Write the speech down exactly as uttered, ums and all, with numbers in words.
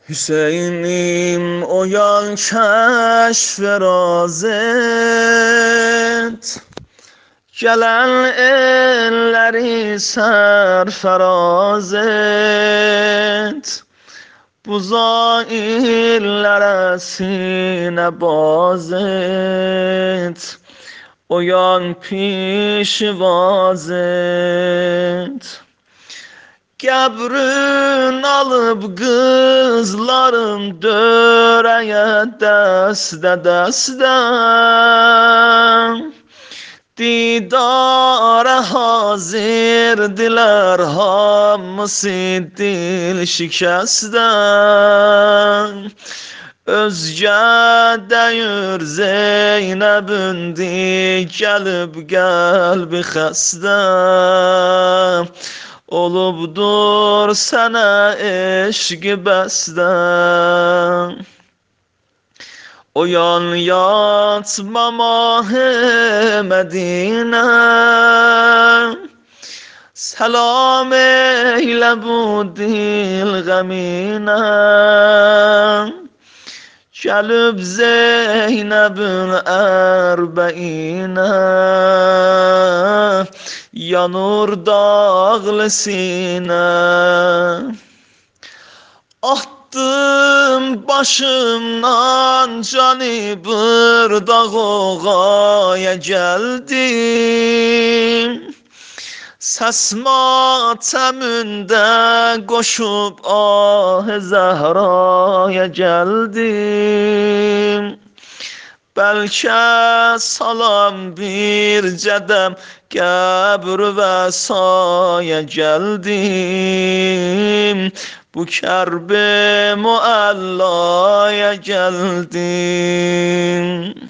Hüseyin'im oyan keşf razet, gelen elleri serfaraz et. Bu zaillere sine baz et, oyan pişvaz et. Qəbrün alıb qızların dörəyə dəstə-dəstə, didara hazirdiler hamısı dil şikəstə. Özgə deyir Zeynəbindir, gəlib qəlbi xəstə. Olubdur sənə eşq bəstə. Oyan yatma mah-ı Mədinə, selam eyle bu dil qəminə. Gəlib Zeynəbin ərbəinə, yanır dağlı sinə. Attım başımdan canı bırdağ oğaya geldim. Səs matəmündə qoşub ah-ı Zəhraya gəldim. Bəlkə salam bir cədəm qəbr və saya gəldim. Bu kərb-i müəllaya gəldim.